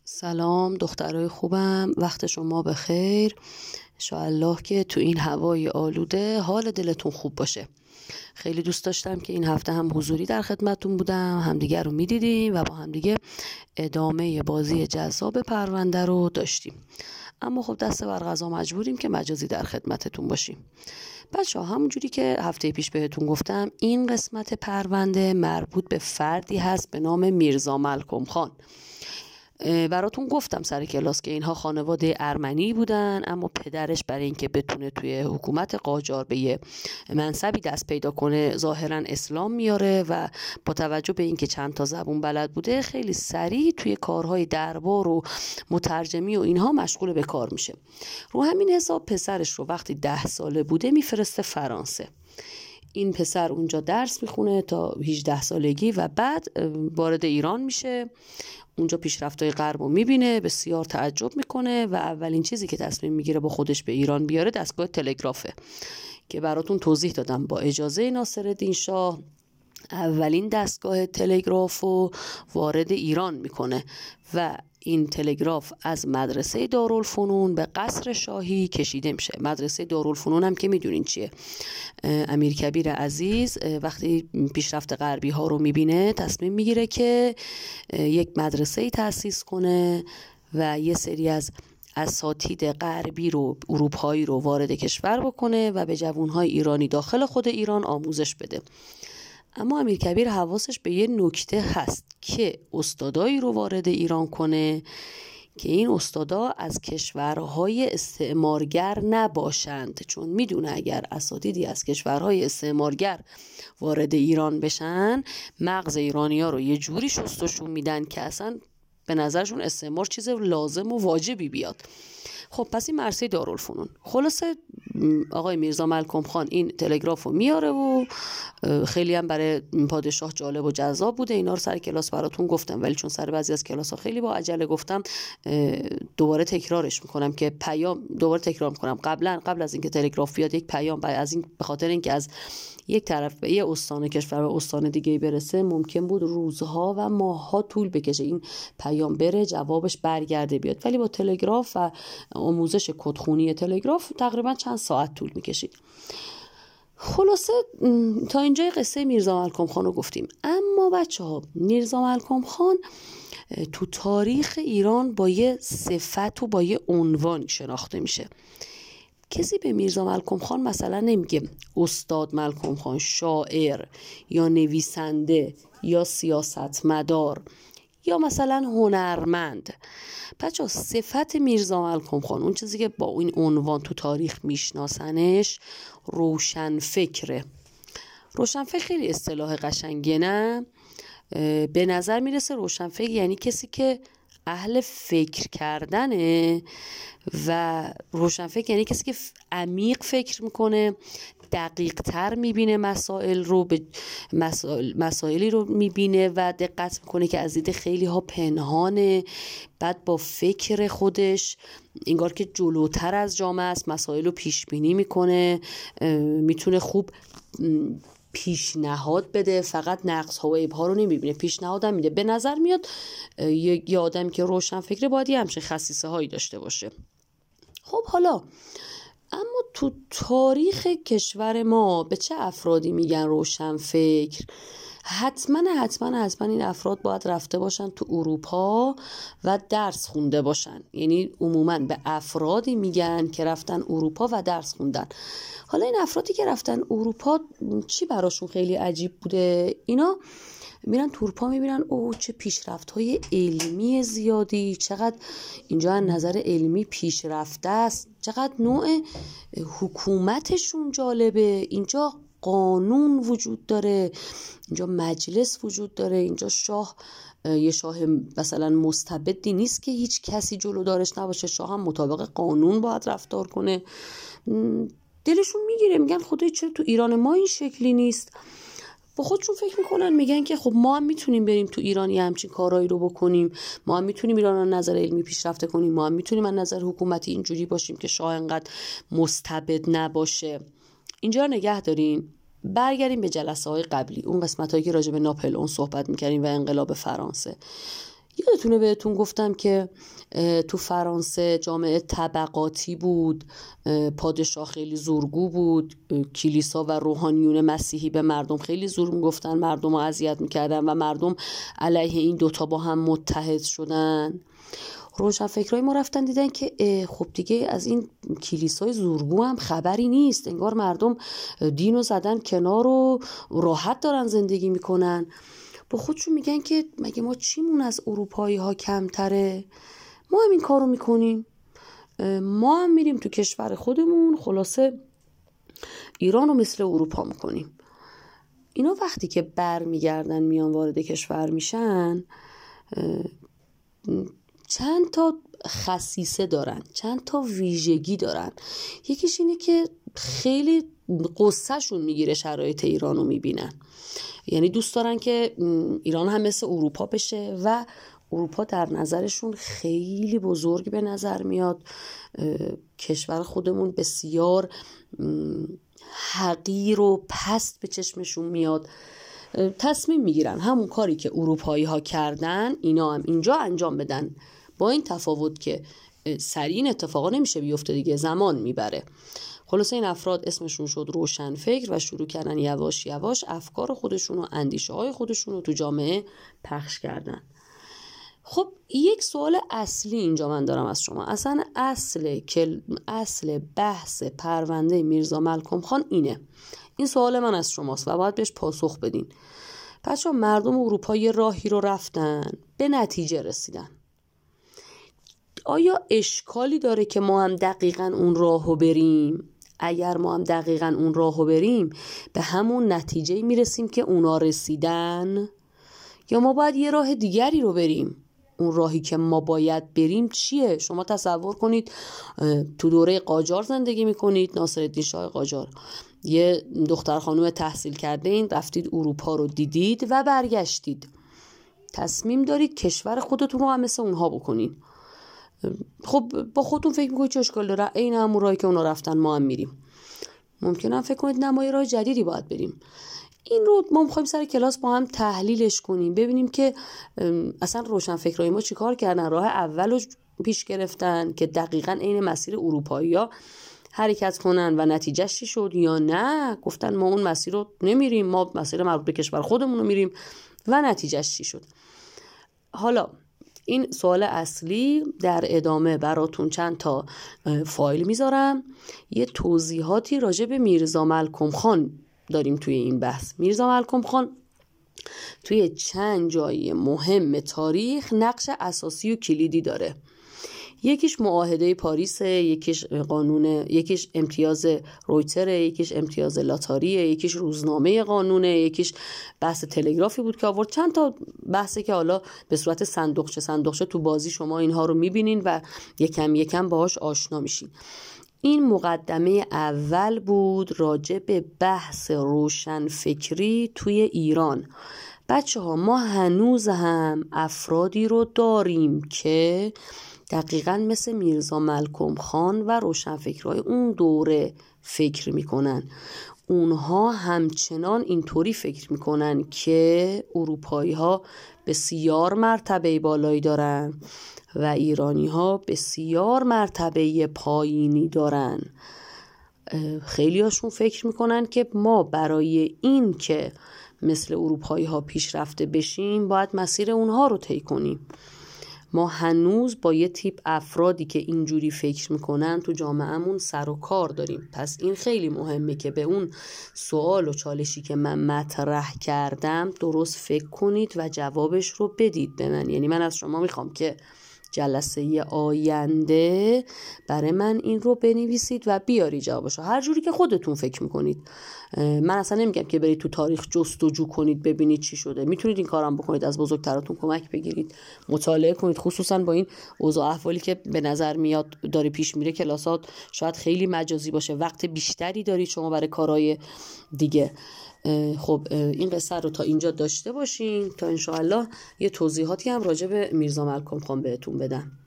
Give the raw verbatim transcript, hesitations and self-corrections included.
سلام دخترای خوبم، وقت شما بخیر. انشاءالله که تو این هوای آلوده حال دلتون خوب باشه. خیلی دوست داشتم که این هفته هم حضوری در خدمتتون بودم، همدیگه رو میدیدیم و با همدیگه ادامه بازی جذاب پرونده رو داشتیم. اما خب دست بر قضا مجبوریم که مجازی در خدمتتون باشیم. بچه ها، همونجوری که هفته پیش بهتون گفتم، این قسمت پرونده مربوط به فردی هست به نام میرزا ملکم خان. براتون گفتم سر کلاس که اینها خانواده ارمنی بودن، اما پدرش برای اینکه بتونه توی حکومت قاجار به یه منصبی دست پیدا کنه ظاهرا اسلام میاره و با توجه به اینکه چند تا زبون بلد بوده خیلی سریع توی کارهای دربار و مترجمی و اینها مشغول به کار میشه. رو همین حساب پسرش رو وقتی ده ساله بوده میفرسته فرانسه. این پسر اونجا درس میخونه تا هجده سالگی و بعد وارد ایران میشه. اونجا پیشرفت‌های غرب رو میبینه، بسیار تعجب میکنه و اولین چیزی که تصمیم میگیره با خودش به ایران بیاره دستگاه تلگرافه که براتون توضیح دادم. با اجازه ناصرالدین شاه اولین دستگاه تلگراف رو وارد ایران میکنه و این تلگراف از مدرسه دارالفنون به قصر شاهی کشیده میشه. مدرسه دارالفنون هم که میدونین چیه. امیرکبیر عزیز وقتی پیشرفت غربی ها رو میبینه تصمیم میگیره که یک مدرسه تأسیس کنه و یه سری از اساتید غربی رو اروپایی رو وارد کشور بکنه و به جوانهای ایرانی داخل خود ایران آموزش بده. اما امیرکبیر حواسش به یه نکته هست که استادایی رو وارد ایران کنه که این استادا از کشورهای استعمارگر نباشند، چون میدونه اگر اساتیدی از کشورهای استعمارگر وارد ایران بشن مغز ایرانی‌ها رو یه جوری شستشون میدن که اصلا به نظرشون استعمار چیز لازم و واجبی بیاد. خب پس این مدرسه دارالفنون. خلاصه آقای میرزا ملکم خان این تلگراف رو میاره و خیلی هم برای پادشاه جالب و جذاب بوده. اینا رو سر کلاس براتون گفتم، ولی چون سر بعضی از کلاس ها خیلی با عجله گفتم دوباره تکرارش میکنم که پیام دوباره تکرار میکنم. قبلا قبل از اینکه تلگراف بیاد یک پیام بعد از این به خاطر اینکه از یک طرف به یه استان کشور به استان دیگه برسه ممکن بود روزها و ماهها طول بکشه این پیام بره جوابش برگرده بیاد، ولی با تلگراف و آموزش کدخونی تلگراف تقریبا چند ساعت طول میکشید. خلاصه تا اینجای قصه میرزا ملکم خان رو گفتیم. اما بچه ها، میرزا ملکم خان تو تاریخ ایران با یه صفت و با یه عنوانی شناخته میشه. کسی به میرزا ملکم خان مثلا نمیگه استاد ملکم خان، شاعر یا نویسنده یا سیاستمدار یا مثلا هنرمند. بچه صفت میرزا ملکم خان، اون چیزی که با این عنوان تو تاریخ میشناسنش، روشن فکره. روشن فکر خیلی اصطلاح قشنگیه، نه؟ به نظر میرسه روشن فکر یعنی کسی که اهل فکر کردنه و روشن فکر یعنی کسی که عمیق فکر میکنه، دقیق تر میبینه مسائل رو، به مسائل مسائلی رو میبینه و دقت میکنه که از دید خیلی ها پنهانه. بعد با فکر خودش انگار که جلوتر از جامعه است، مسائل رو پیش بینی میکنه، میتونه خوب پیشنهاد بده، فقط نقص ها و عیب ها رو نمیبینه، پیشنهاد هم میده. به نظر میاد یه آدمی که روشن فکره باید یه همچین خصیصه هایی داشته باشه. خب حالا اما تو تاریخ کشور ما به چه افرادی میگن روشن فکر؟ حتما حتما حتما این افراد باید رفته باشن تو اروپا و درس خونده باشن. یعنی عموما به افرادی میگن که رفتن اروپا و درس خوندن. حالا این افرادی که رفتن اروپا چی براشون خیلی عجیب بوده؟ اینا میرن تو اروپا میبینن اوه چه پیشرفت‌های علمی زیادی، چقدر اینجا از نظر علمی پیشرفته است، چقدر نوع حکومتشون جالبه، اینجا قانون وجود داره، اینجا مجلس وجود داره، اینجا شاه یه شاه مثلا مستبدی نیست که هیچ کسی جلو دارش نباشه، شاه هم مطابق قانون باید رفتار کنه. دلشون میگیره، میگن خدای چرا تو ایران ما این شکلی نیست؟ با خودشون فکر میکنن، میگن که خب ما هم میتونیم بریم تو ایرانی همچین کارهایی رو بکنیم، ما هم میتونیم ایران از نظر علمی پیشرفته کنیم، ما هم میتونیم از نظر حکومتی اینجوری باشیم که شاه انقدر مستبد نباشه. اینجا نگه دارین، برگردیم به جلسه های قبلی، اون قسمت هایی که راجع به ناپلئون صحبت میکردیم و انقلاب فرانسه. یادتونه بهتون گفتم که تو فرانسه جامعه طبقاتی بود، پادشاه خیلی زورگو بود، کلیسا و روحانیون مسیحی به مردم خیلی زور میگفتن، مردم رو اذیت میکردن و مردم علیه این دوتا با هم متحد شدن. روشنفکرای ما رفتن دیدن که خب دیگه از این کلیسای زورگو هم خبری نیست، انگار مردم دینو زدن کنار و راحت دارن زندگی میکنن. با خودشون میگن که مگه ما چیمون از اروپایی ها کمتره؟ ما هم این کارو میکنیم، ما هم میریم تو کشور خودمون، خلاصه ایران رو مثل اروپا میکنیم. اینا وقتی که بر میگردن میان وارد کشور میشن، چند تا خصیصه دارن، چند تا ویژگی دارن. یکیش اینه که خیلی قصه شون میگیره شرایط ایران رو میبینن، یعنی دوست دارن که ایران هم مثل اروپا بشه و اروپا در نظرشون خیلی بزرگ به نظر میاد، کشور خودمون بسیار حقیر و پست به چشمشون میاد. تصمیم میگیرن همون کاری که اروپایی ها کردن اینا هم اینجا انجام بدن، با این تفاوت که سریع این اتفاقا نمیشه بیفته دیگه، زمان میبره. خلاصه این افراد اسمشون شد روشنفکر و شروع کردن یواش یواش افکار خودشون و اندیشه های خودشون رو تو جامعه پخش کردن. خب یک سوال اصلی اینجا من دارم از شما، اصلا اصل کل... اصل بحث پرونده میرزا ملکم خان اینه، این سوال من از شماست و باید بهش پاسخ بدین. بچه‌ها مردم اروپا یه راهی رو رفتن، به نتیجه رسیدن. آیا اشکالی داره که ما هم دقیقاً اون راهو بریم؟ اگر ما هم دقیقاً اون راهو بریم به همون نتیجه میرسیم که اونا رسیدن، یا ما باید یه راه دیگری رو بریم؟ اون راهی که ما باید بریم چیه؟ شما تصور کنید تو دوره قاجار زندگی میکنید، ناصرالدین شاه قاجار، یه دختر خانوم تحصیل کرده این، رفتید اروپا رو دیدید و برگشتید، تصمیم دارید کشور خودتون رو هم مثل اونها بکنین. خب با خودتون فکر میکنید چه اشکال داره؟ این همون راهی که اونا رفتن ما هم میریم. ممکنه فکر کنید نه ما یه راه جدیدی باید بریم. این رو ما میخوایم سر کلاس با هم تحلیلش کنیم، ببینیم که اصلا روشنفکرای ما چیکار کردن، راه اول رو پیش گرفتن که دقیقاً عین مسیر اروپایی‌ها حرکت کنن و نتیجهش چی شد، یا نه گفتن ما اون مسیر رو نمیریم، ما مسیر مربوط به کشور خودمون رو میریم و نتیجهش چی شد. حالا این سوال اصلی، در ادامه براتون چند تا فایل میذارم، یه توضیحاتی راجع به میرزا ملکم خان داریم توی این بحث. میرزا ملکم خان توی چند جای مهم تاریخ نقش اساسی و کلیدی داره. یکیش معاهده پاریس، یکیش قانون، یکیش امتیاز رویتر، یکیش امتیاز لاتاریه، یکیش روزنامه قانونه، یکیش بحث تلگرافی بود که آورد. چند تا بحثه که حالا به صورت صندوقچه صندوقچه تو بازی شما اینها رو میبینین و یکم یکم باهاش آشنا میشین. این مقدمه اول بود راجع به بحث روشنفکری توی ایران. بچه ها ما هنوز هم افرادی رو داریم که دقیقاً مثل میرزا ملکم خان و روشنفکرهای اون دوره فکر میکنن. اونها همچنان اینطوری فکر میکنن که اروپایی ها بسیار مرتبه بالایی دارن و ایرانی ها بسیار مرتبه پایینی دارن. خیلی هاشون فکر میکنن که ما برای این که مثل اروپایی ها پیشرفته بشیم باید مسیر اونها رو طی کنیم. ما هنوز با یه تیپ افرادی که اینجوری فکر میکنن تو جامعهمون سر و کار داریم. پس این خیلی مهمه که به اون سوال و چالشی که من مطرح کردم درست فکر کنید و جوابش رو بدید به من. یعنی من از شما میخوام که جلسه آینده برای من این رو بنویسید و بیاری جوابشو هر جوری که خودتون فکر میکنید. من اصلا نمیگم که برید تو تاریخ جستجو کنید ببینید چی شده، میتونید این کارم بکنید، از بزرگتراتون کمک بگیرید، مطالعه کنید، خصوصا با این اوضاع احوالی که به نظر میاد داره پیش میره، کلاسات شاید خیلی مجازی باشه، وقت بیشتری دارید شما برای کارهای دیگه. خب این قصه رو تا اینجا داشته باشین تا انشاءالله یه توضیحاتی هم راجع به میرزا ملکم خان بهتون بدم.